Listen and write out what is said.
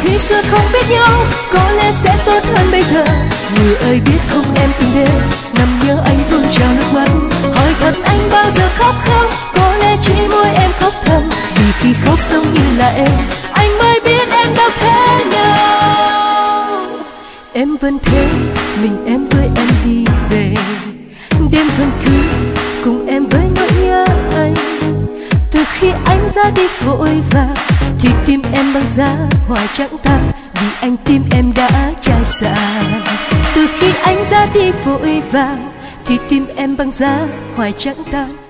khi xưa không biết nhau có lẽ sẽ tốt hơn bây giờ. Người ơi biết không em từng đêm nằm nhớ anh tuôn trào nước mắt. Hỏi thật anh bao giờ khóc không? Có lẽ chỉ môi em khóc thầm, vì khi khóc giống như là em, anh mới biết em đâu thế nào. Em vẫn thế, mình em với em đi về đêm thuần cứ cùng em với nỗi nhớ anh. Từ khi anh ra đi vội vàng thì tim em băng giá hoài chẳng tan, vì anh tim em đã trải xa. Từ khi anh ra đi vội vàng thì tim em băng giá hoài chẳng tan,